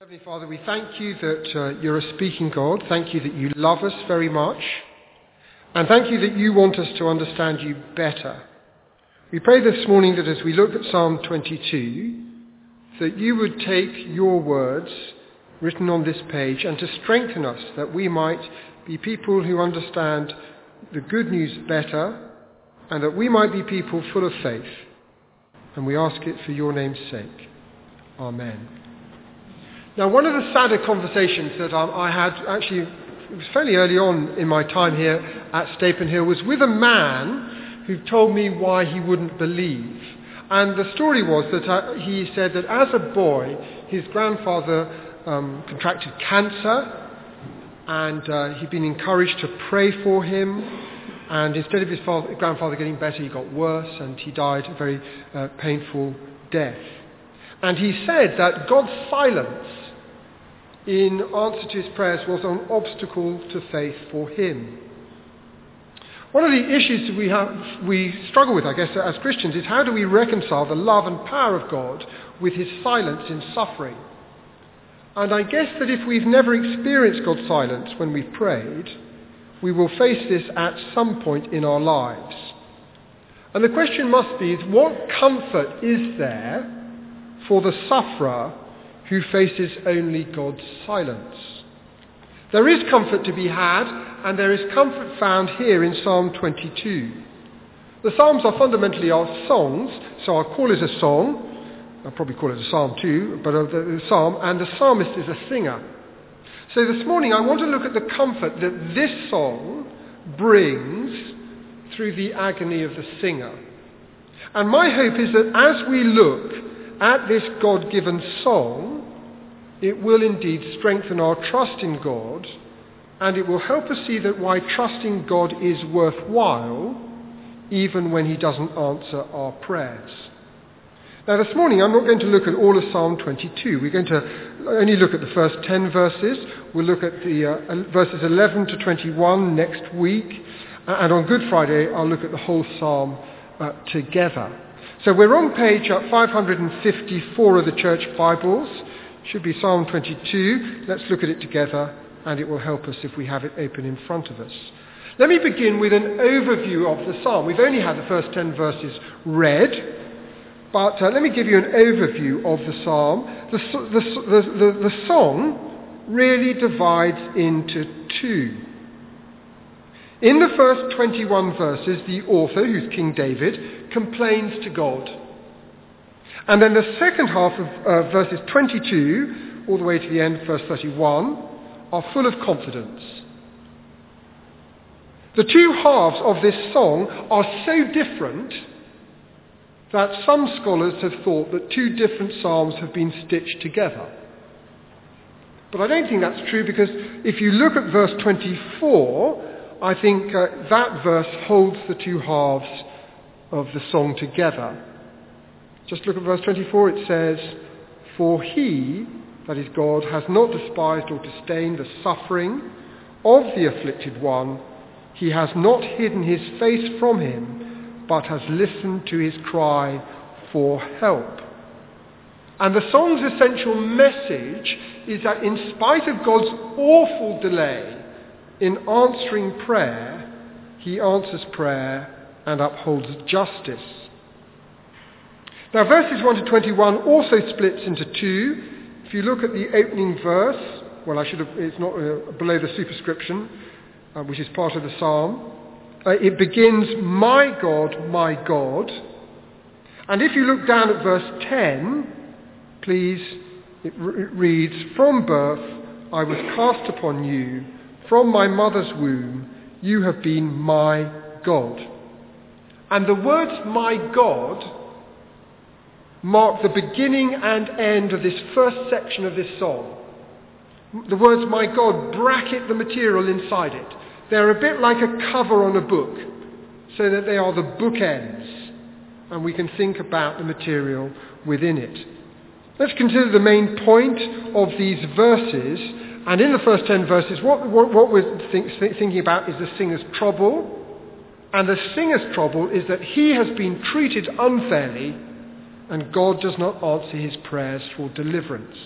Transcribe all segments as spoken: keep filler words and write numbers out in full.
Heavenly Father, we thank you that uh, you're a speaking God. Thank you that you love us very much. And thank you that you want us to understand you better. We pray this morning that as we look at Psalm twenty-two, that you would take your words written on this page and to strengthen us, that we might be people who understand the good news better, and that we might be people full of faith. And we ask it for your name's sake. Amen. Now, one of the sadder conversations that um, I had, actually, it was fairly early on in my time here at Stapen Hill, was with a man who told me why he wouldn't believe. And the story was that uh, he said that as a boy, his grandfather um, contracted cancer, and uh, he'd been encouraged to pray for him. And instead of his father, grandfather getting better, he got worse, and he died a very uh, painful death. And he said that God's silence in answer to his prayers was an obstacle to faith for him. One of the issues that we have, we struggle with, I guess, as Christians, is how do we reconcile the love and power of God with his silence in suffering? And I guess that if we've never experienced God's silence when we've prayed, we will face this at some point in our lives. And the question must be, is what comfort is there for the sufferer who faces only God's silence? There is comfort to be had, and there is comfort found here in Psalm twenty-two. The Psalms are fundamentally our songs, so I'll call it a song. I'll probably call it a psalm too, but a, the, the psalm, and the psalmist is a singer. So this morning I want to look at the comfort that this song brings through the agony of the singer. And my hope is that as we look at this God-given song, it will indeed strengthen our trust in God, and it will help us see that why trusting God is worthwhile, even when he doesn't answer our prayers. Now this morning I'm not going to look at all of Psalm twenty-two. We're going to only look at the first ten verses. We'll look at the uh, verses eleven to twenty-one next week, and on Good Friday I'll look at the whole psalm uh, together. So we're on page uh, five hundred fifty-four of the Church Bibles. Should be Psalm twenty-two. Let's look at it together, and it will help us if we have it open in front of us. Let me begin with an overview of the psalm. We've only had the first ten verses read, but uh, let me give you an overview of the psalm. The, the, the, the, the song really divides into two. In the first twenty-one verses, the author, who's King David, complains to God. And then the second half of uh, verses twenty-two, all the way to the end, verse thirty-one, are full of confidence. The two halves of this song are so different that some scholars have thought that two different psalms have been stitched together. But I don't think that's true, because if you look at verse twenty-four, I think uh, that verse holds the two halves of the song together. Just look at verse twenty-four. It says, "For he," that is God, "has not despised or disdained the suffering of the afflicted one. He has not hidden his face from him, but has listened to his cry for help." And the song's essential message is that in spite of God's awful delay in answering prayer, he answers prayer and upholds justice. Now, verses one to twenty-one also splits into two. If you look at the opening verse, well, I should have, it's not uh, below the superscription, uh, which is part of the psalm. Uh, it begins, "My God, my God." And if you look down at verse ten, please, it, re- it reads, "From birth I was cast upon you. From my mother's womb you have been my God." And the words "my God" mark the beginning and end of this first section of this song. The words "my God" bracket the material inside it. They're a bit like a cover on a book, so that they are the bookends, and we can think about the material within it. Let's consider the main point of these verses. And in the first ten verses, what, what, what we're think, thinking about is the singer's trouble. And the singer's trouble is that he has been treated unfairly, and God does not answer his prayers for deliverance.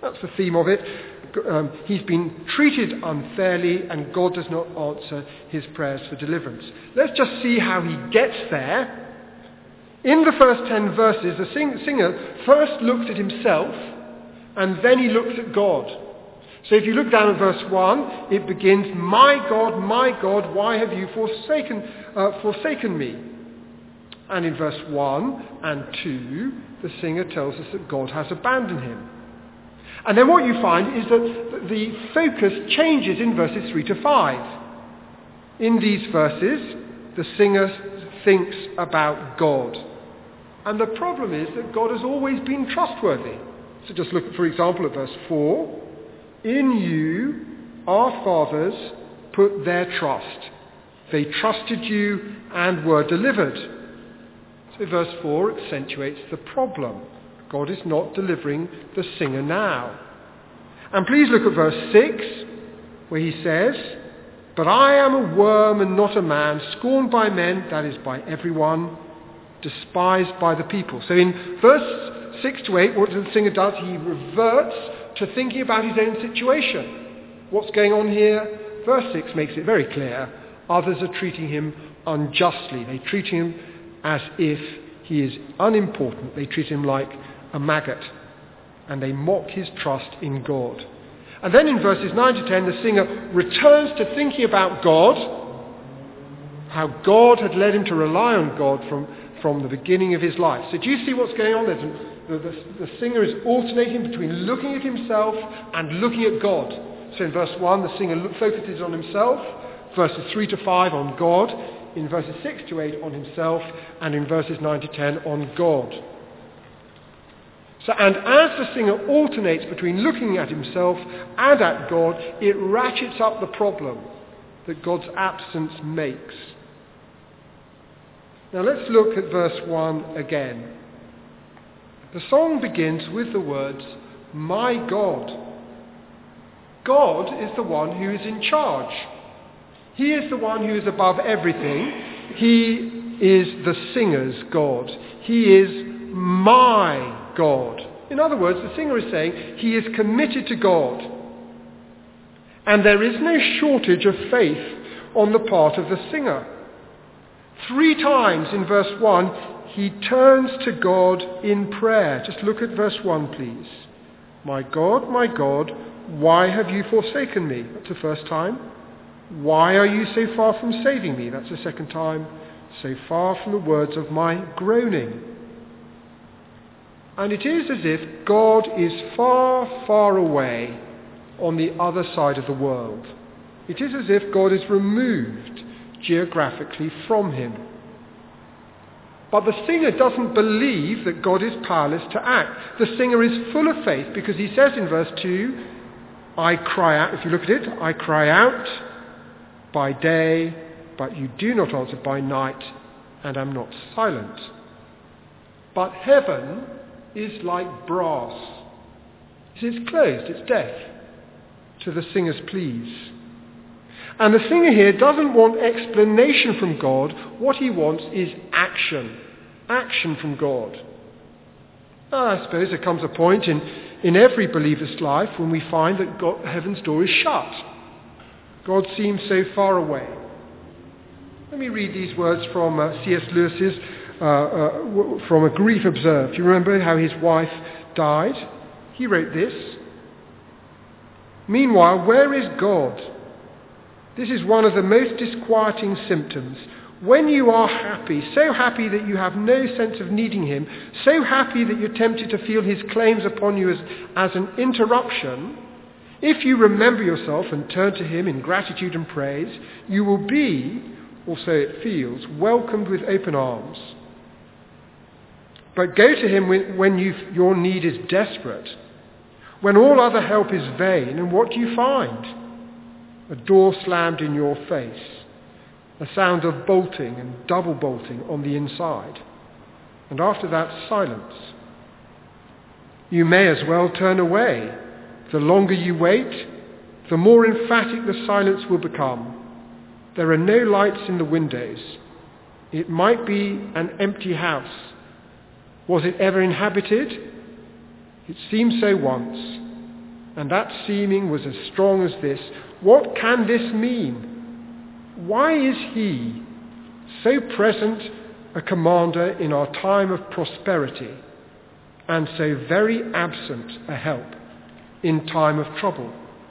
That's the theme of it. Um, he's been treated unfairly and God does not answer his prayers for deliverance. Let's just see how he gets there. In the first ten verses, the sing- singer first looks at himself and then he looks at God. So if you look down at verse one, it begins, "My God, my God, why have you forsaken, uh, forsaken me?" And in verse one and two, the singer tells us that God has abandoned him. And then what you find is that the focus changes in verses three to five. In these verses, the singer thinks about God. And the problem is that God has always been trustworthy. So just look, for example, at verse four. "In you, our fathers put their trust. They trusted you and were delivered." So verse four accentuates the problem. God is not delivering the singer now. And please look at verse six, where he says, "But I am a worm and not a man, scorned by men," that is by everyone, "despised by the people." So in verse six to eight, what the singer does, he reverts to thinking about his own situation. What's going on here? Verse six makes it very clear. Others are treating him unjustly. They treat him as if he is unimportant. They treat him like a maggot. And they mock his trust in God. And then in verses nine to ten, the singer returns to thinking about God, how God had led him to rely on God from, from the beginning of his life. So do you see what's going on? There's a, the, the, the singer is alternating between looking at himself and looking at God. So in verse one, the singer focuses on himself. Verses three to five on God. In verses six to eight on himself. And in verses nine to ten on God. So, and as the singer alternates between looking at himself and at God, it ratchets up the problem that God's absence makes. Now let's look at verse one again. The song begins with the words, "My God." God is the one who is in charge. He is the one who is above everything. He is the singer's God. He is my God. In other words, the singer is saying he is committed to God. And there is no shortage of faith on the part of the singer. Three times in verse one, he turns to God in prayer. Just look at verse one, please. "My God, my God, why have you forsaken me?" That's the first time. "Why are you so far from saving me?" That's the second time. "So far from the words of my groaning." And it is as if God is far, far away on the other side of the world. It is as if God is removed geographically from him. But the singer doesn't believe that God is powerless to act. The singer is full of faith because he says in verse two, "I cry out," if you look at it, "I cry out by day, but you do not answer, by night, and am not silent. But heaven is like brass." It's closed, it's deaf to the singer's pleas. And the singer here doesn't want explanation from God. What he wants is action. Action from God. Now, I suppose there comes a point in, in every believer's life when we find that God, heaven's door is shut. God seems so far away. Let me read these words from uh, C S Lewis's Uh, uh, from A Grief Observed. You remember how his wife died? He wrote this. "Meanwhile, where is God? This is one of the most disquieting symptoms. When you are happy, so happy that you have no sense of needing him, so happy that you're tempted to feel his claims upon you as, as an interruption, if you remember yourself and turn to him in gratitude and praise, you will be, or so it feels, welcomed with open arms. But go to him when, when you've, your need is desperate, when all other help is vain, and what do you find? A door slammed in your face, a sound of bolting and double bolting on the inside, and after that, silence. You may as well turn away. The longer you wait, the more emphatic the silence will become. There are no lights in the windows. It might be an empty house. Was it ever inhabited? It seemed so once. and that seeming was as strong as this. What can this mean? Why is he so present a commander in our time of prosperity, and so very absent a help in time of trouble?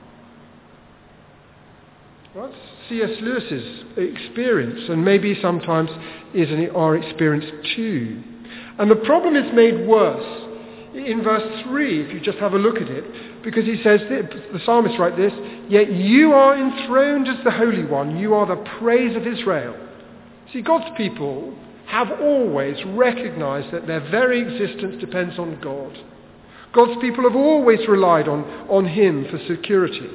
Well, that's C S Lewis's experience, and maybe sometimes is our experience too. And the problem is made worse in verse three, if you just have a look at it, because he says, the psalmist writes this, "Yet you are enthroned as the Holy One, you are the praise of Israel." See, God's people have always recognized that their very existence depends on God. God's people have always relied on, on him for security.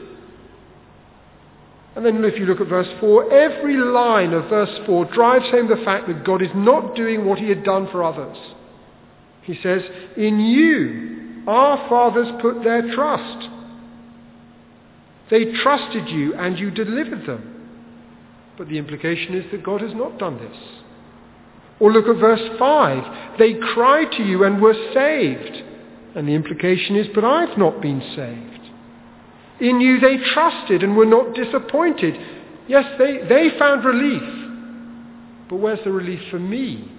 And then if you look at verse four, every line of verse four drives home the fact that God is not doing what he had done for others. He says, "In you our fathers put their trust. They trusted you and you delivered them." But the implication is that God has not done this. Or look at verse five. "They cried to you and were saved." And the implication is, but I've not been saved. "In you they trusted and were not disappointed." Yes, they, they found relief. But where's the relief for me?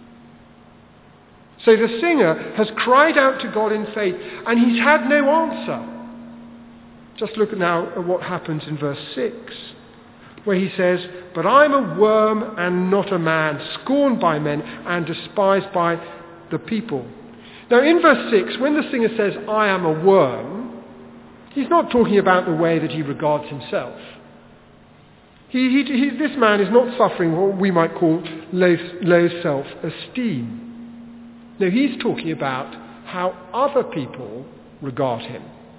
So the singer has cried out to God in faith, and he's had no answer. Just look now at what happens in verse six, where he says, "But I'm a worm and not a man, scorned by men and despised by the people." Now in verse six, when the singer says, "I am a worm," he's not talking about the way that he regards himself. He, he, he, this man is not suffering what we might call low, low self-esteem. No, he's talking about how other people regard him.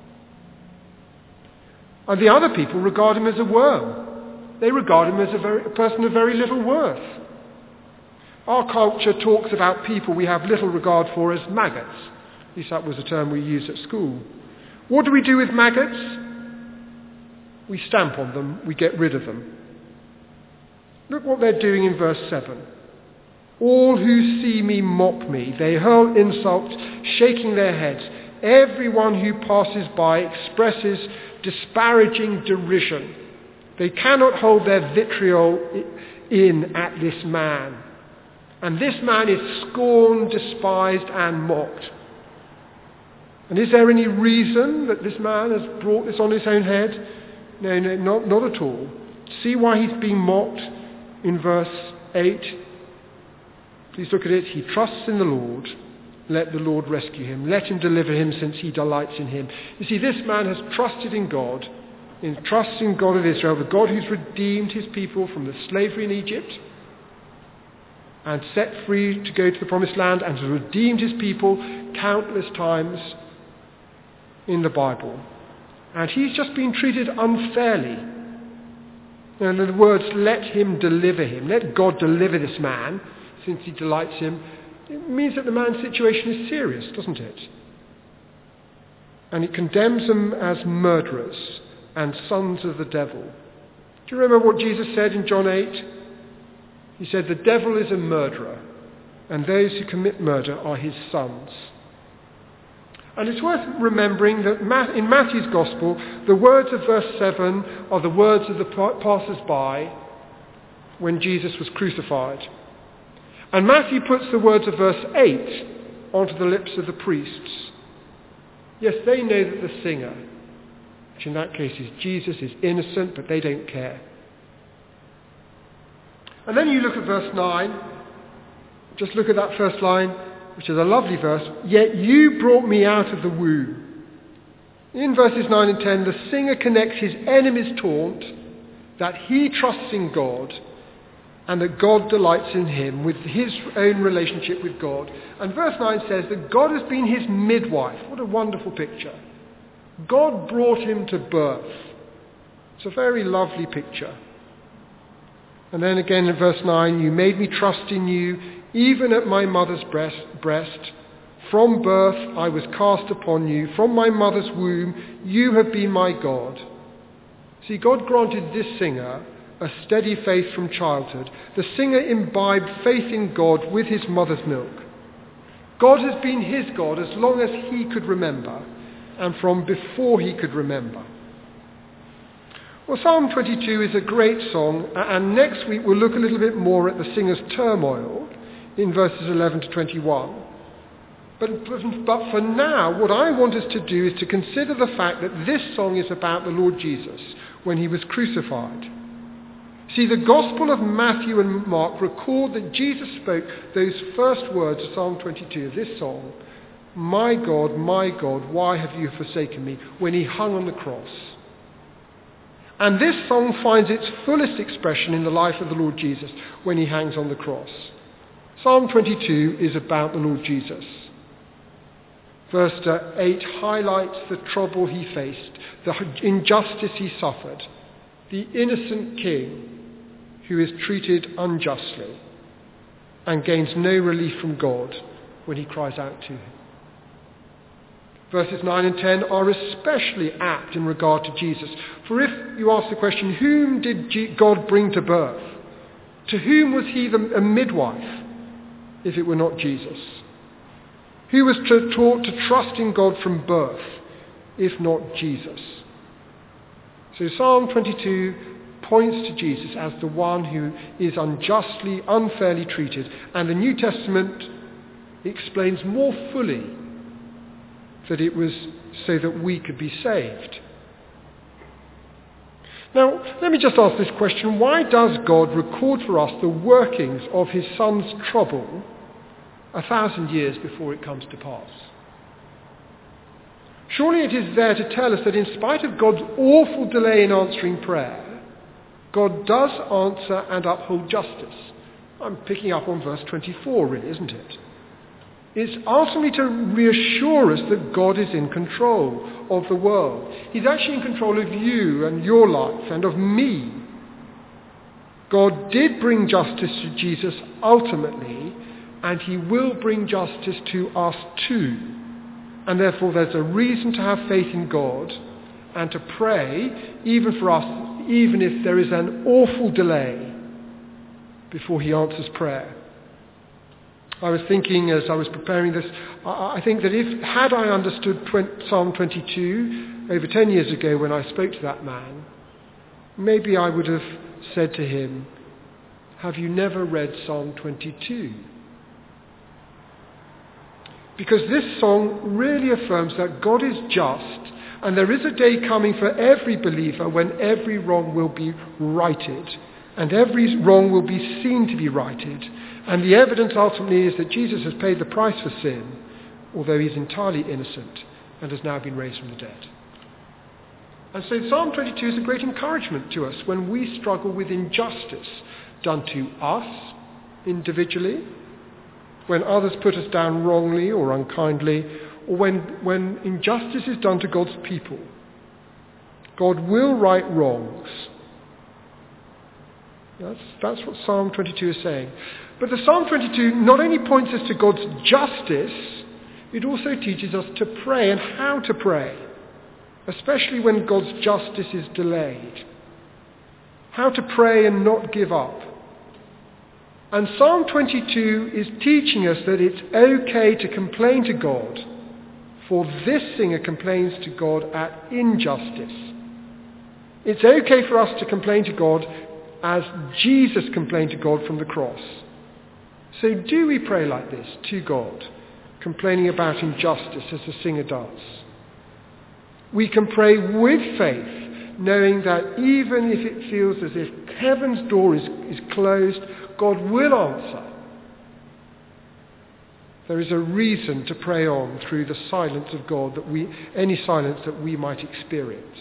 And the other people regard him as a worm. They regard him as a, very, a person of very little worth. Our culture talks about people we have little regard for as maggots. At least that was a term we used at school. What do we do with maggots? We stamp on them, we get rid of them. Look what they're doing in verse seven. "All who see me mock me. They hurl insults, shaking their heads. Everyone who passes by expresses disparaging derision. They cannot hold their vitriol in at this man. And this man is scorned, despised, and mocked." And is there any reason that this man has brought this on his own head? No, no, not, not at all. See why he's being mocked in verse eight. Please look at it. "He trusts in the Lord. Let the Lord rescue him. Let him deliver him, since he delights in him." You see, this man has trusted in God, in trusts in God of Israel, the God who's redeemed his people from the slavery in Egypt and set free to go to the promised land, and has redeemed his people countless times in the Bible. And he's just been treated unfairly. And in the words, "let him deliver him," let God deliver this man, since he delights him, it means that the man's situation is serious, doesn't it? And it condemns them as murderers and sons of the devil. Do you remember what Jesus said in John eight? He said, "The devil is a murderer, and those who commit murder are his sons." And it's worth remembering that in Matthew's Gospel, the words of verse seven are the words of the passers-by when Jesus was crucified. And Matthew puts the words of verse eight onto the lips of the priests. Yes, they know that the singer, which in that case is Jesus, is innocent, but they don't care. And then you look at verse nine. Just look at that first line, which is a lovely verse. "Yet you brought me out of the womb." In verses nine and ten, the singer connects his enemy's taunt, that he trusts in God, and that God delights in him with his own relationship with God. And verse nine says that God has been his midwife. What a wonderful picture. God brought him to birth. It's a very lovely picture. And then again in verse nine, "You made me trust in you, even at my mother's breast. breast. From birth I was cast upon you. From my mother's womb you have been my God." See, God granted this singer a steady faith from childhood. The singer imbibed faith in God with his mother's milk. God has been his God as long as he could remember. and from before he could remember. Well, Psalm twenty-two is a great song, and next week we'll look a little bit more at the singer's turmoil in verses eleven to twenty-one. But, but for now, what I want us to do is to consider the fact that this song is about the Lord Jesus when he was crucified. See, the Gospel of Matthew and Mark record that Jesus spoke those first words of Psalm twenty-two, of this song, "My God, my God, why have you forsaken me?" when he hung on the cross. And this song finds its fullest expression in the life of the Lord Jesus when he hangs on the cross. Psalm twenty-two is about the Lord Jesus. Verse eight highlights the trouble he faced, the injustice he suffered, the innocent king who is treated unjustly and gains no relief from God when he cries out to him. Verses nine and ten are especially apt in regard to Jesus. For if you ask the question, whom did God bring to birth? To whom was he a midwife, if it were not Jesus? Who was taught to trust in God from birth, if not Jesus? So Psalm twenty-two points to Jesus as the one who is unjustly, unfairly treated, and the New Testament explains more fully that it was so that we could be saved. Now, let me just ask this question. Why does God record for us the workings of his Son's trouble a thousand years before it comes to pass? Surely it is there to tell us that in spite of God's awful delay in answering prayer, God does answer and uphold justice. I'm picking up on verse twenty-four, really, isn't it? It's ultimately to reassure us that God is in control of the world. He's actually in control of you and your life and of me. God did bring justice to Jesus ultimately, and he will bring justice to us too. And therefore there's a reason to have faith in God and to pray, even for us, even if there is an awful delay before he answers prayer. I was thinking as I was preparing this, I think that if, had I understood Psalm twenty-two over ten years ago when I spoke to that man, maybe I would have said to him, "Have you never read Psalm twenty-two?" Because this song really affirms that God is just, and there is a day coming for every believer when every wrong will be righted, and every wrong will be seen to be righted. And the evidence ultimately is that Jesus has paid the price for sin, although he's entirely innocent and has now been raised from the dead. And so Psalm twenty-two is a great encouragement to us when we struggle with injustice done to us individually, when others put us down wrongly or unkindly, or when, when injustice is done to God's people. God will right wrongs. That's, that's what Psalm twenty-two is saying. But the Psalm twenty-two not only points us to God's justice, it also teaches us to pray and how to pray, especially when God's justice is delayed. How to pray and not give up. And Psalm twenty-two is teaching us that it's okay to complain to God, for this singer complains to God at injustice. It's okay for us to complain to God as Jesus complained to God from the cross. So do we pray like this to God, complaining about injustice as the singer does? We can pray with faith, knowing that even if it feels as if heaven's door is, is closed, God will answer. There is a reason to pray on through the silence of God, that we, any silence that we might experience.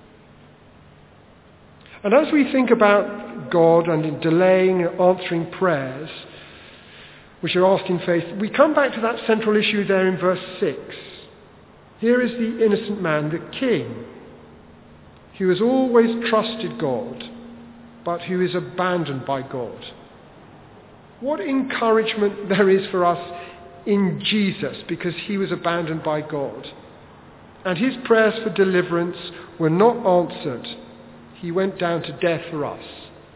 And as we think about God and in delaying answering prayers, which are asked in faith, we come back to that central issue there in verse six. Here is the innocent man, the king, who has always trusted God, but who is abandoned by God. What encouragement there is for us in Jesus, because he was abandoned by God. And his prayers for deliverance were not answered. He went down to death for us.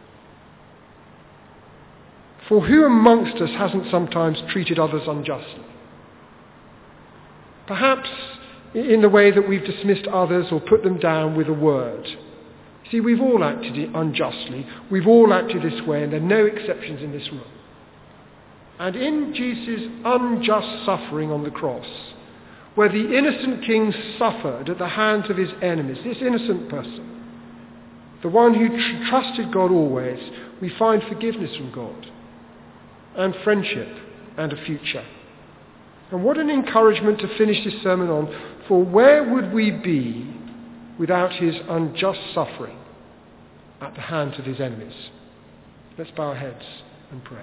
For who amongst us hasn't sometimes treated others unjustly? Perhaps in the way that we've dismissed others or put them down with a word. See, we've all acted unjustly. We've all acted this way, and there are no exceptions in this room. And in Jesus' unjust suffering on the cross, where the innocent king suffered at the hands of his enemies, this innocent person, the one who tr- trusted God always, we find forgiveness from God and friendship and a future. And what an encouragement to finish this sermon on, for where would we be without his unjust suffering at the hands of his enemies? Let's bow our heads and pray.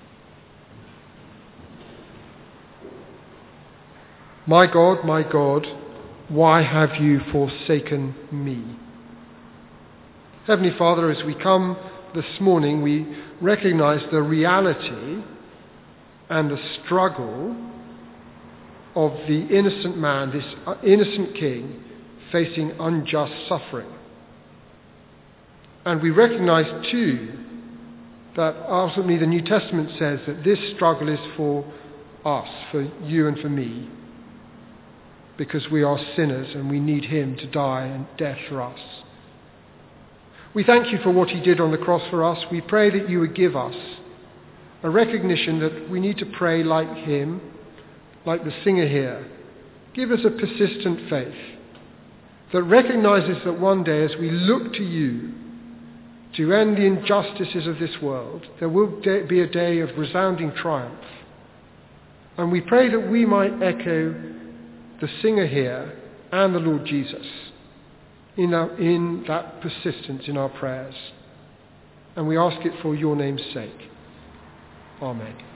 My God, my God, why have you forsaken me? Heavenly Father, as we come this morning, we recognize the reality and the struggle of the innocent man, this innocent king, facing unjust suffering. And we recognize too that ultimately the New Testament says that this struggle is for us, for you and for me, because we are sinners and we need him to die and death for us. We thank you for what he did on the cross for us. We pray that you would give us a recognition that we need to pray like him, like the singer here. Give us a persistent faith that recognizes that one day as we look to you to end the injustices of this world, there will be a day of resounding triumph. And we pray that we might echo the singer here and the Lord Jesus in, our, in that persistence in our prayers. And we ask it for your name's sake. Amen.